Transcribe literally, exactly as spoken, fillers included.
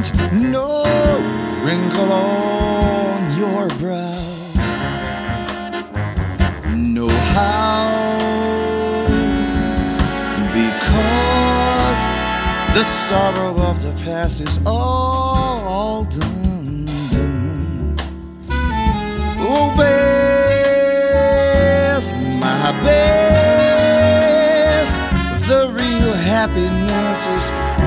and no wrinkle on your brow. Know how, because the sorrow of the past is all done, done. Oh, best, my best, the real happiness is